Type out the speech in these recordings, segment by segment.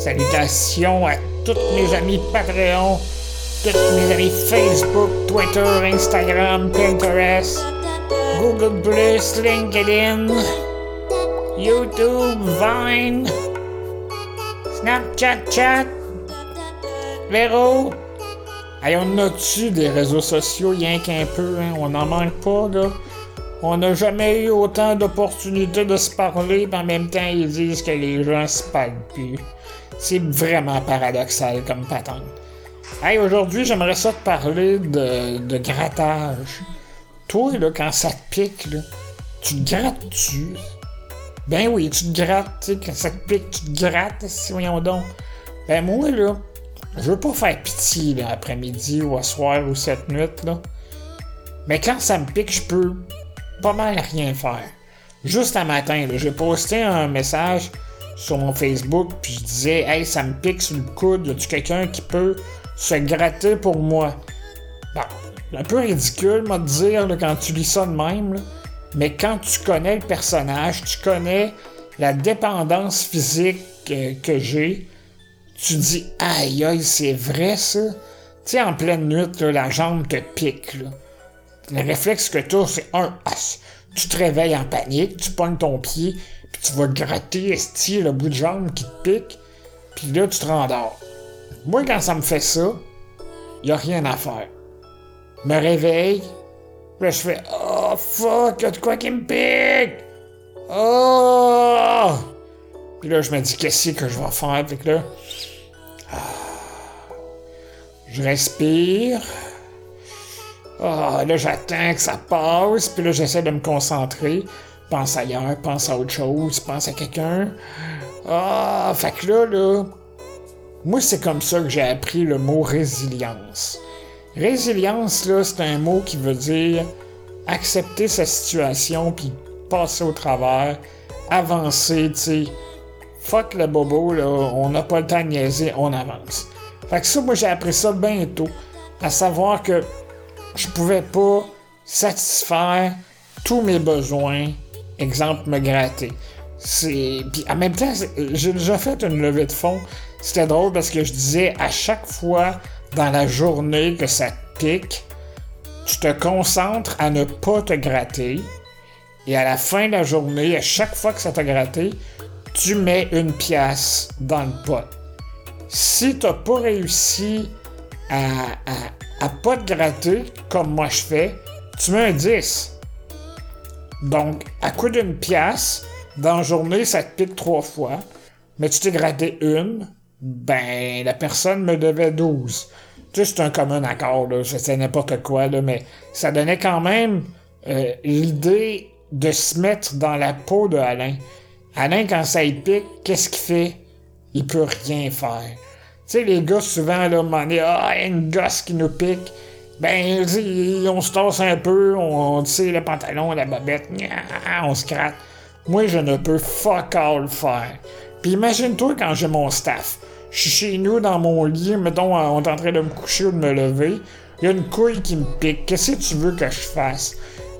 Salutations à tous mes amis Patreon, tous mes amis Facebook, Twitter, Instagram, Pinterest, Google+, LinkedIn, YouTube, Vine, Snapchat, Chat, Vero. Hey, on a-tu des réseaux sociaux rien qu'un peu, hein? On n'en manque pas, là. On n'a jamais eu autant d'opportunités de se parler, mais en même temps, ils disent que les gens se parlent plus. C'est vraiment paradoxal comme patente. Hey, aujourd'hui, j'aimerais ça te parler de grattage. Toi, là, quand ça te pique, là, tu te grattes-tu? Ben oui, tu te grattes, tu sais, quand ça te pique, tu te grattes, si voyons donc. Ben moi, là, je veux pas faire pitié, là, après-midi ou à soir ou cette nuit, là. Mais quand ça me pique, je peux pas mal rien faire. Juste un matin, là, j'ai posté un message sur mon Facebook, puis je disais « Hey, ça me pique sur le coude, y a-tu quelqu'un qui peut se gratter pour moi? » Bon, un peu ridicule, moi, de dire, là, quand tu lis ça de même, là, mais quand tu connais le personnage, tu connais la dépendance physique que j'ai, tu dis « Aïe, aïe, c'est vrai, ça? » Tu sais, en pleine nuit, là, la jambe te pique, là. Le réflexe que tu as, c'est tu te réveilles en panique, tu pognes ton pied, puis tu vas gratter le bout de jambe qui te pique, puis là, tu te rendors. Moi, quand ça me fait ça, y a rien à faire. Je me réveille, là, je fais « Oh, fuck, y'a de quoi qui me pique! Oh! » Puis là, je me dis « Qu'est-ce que je vais faire? » Puis là, je respire. Là, j'attends que ça passe, puis là, j'essaie de me concentrer. Pense ailleurs, pense à autre chose, pense à quelqu'un. Fait que là, moi, c'est comme ça que j'ai appris le mot résilience. Résilience, là, c'est un mot qui veut dire accepter sa situation, puis passer au travers, avancer, tu sais. Fuck le bobo, là, on n'a pas le temps de niaiser, on avance. Fait que ça, moi, j'ai appris ça bientôt, à savoir que je pouvais pas satisfaire tous mes besoins, exemple me gratter. Puis en même temps, j'ai déjà fait une levée de fonds. C'était drôle parce que je disais à chaque fois dans la journée que ça te pique, tu te concentres à ne pas te gratter. Et à la fin de la journée, à chaque fois que ça t'a gratté, tu mets une pièce dans le pot. Si t'as pas réussi à pas te gratter, comme moi je fais, tu mets un 10. Donc, à coup d'une pièce, dans la journée, ça te pique 3 fois, mais tu t'es gratté une, ben, la personne me devait 12. Tu sais, c'est un commun accord, là, c'est n'importe quoi, là, mais ça donnait quand même l'idée de se mettre dans la peau de Alain. Alain, quand ça y pique, qu'est-ce qu'il fait? Il peut rien faire. Tu sais, les gars, souvent, là, m'en dit « Ah, il y a une gosse qui nous pique. » Ben, on se tasse un peu, on tire le pantalon, la babette, on se gratte. Moi, je ne peux fuck all faire. Puis imagine-toi quand j'ai mon staff. Je suis chez nous, dans mon lit, mettons, on est en train de me coucher ou de me lever. Il y a une couille qui me pique. Qu'est-ce que tu veux que je fasse?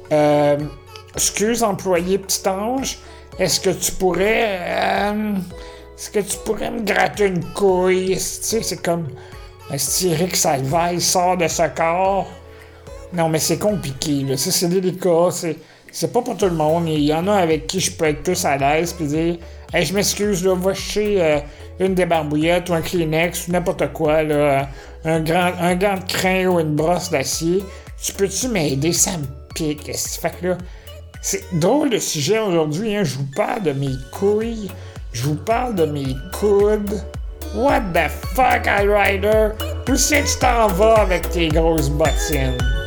Excuse, employé petit ange, est-ce que tu pourrais... Est-ce que tu pourrais me gratter une couille? Tu sais, c'est comme... Eric Salvaille sort de ce corps. Non, mais c'est compliqué, là. Ça, c'est délicat. C'est pas pour tout le monde. Il y en a avec qui je peux être plus à l'aise puis dire « Hey, je m'excuse, là, va chercher une débarbouillette ou un Kleenex ou n'importe quoi, là. Un gant de crin ou une brosse d'acier. Tu peux-tu m'aider? Ça me pique. » Fait que là, c'est drôle le sujet aujourd'hui, hein. Je vous parle de mes couilles. Je vous parle de mes coudes. What the fuck, High Rider? Où c'est que tu t'en vas avec tes grosses bottines?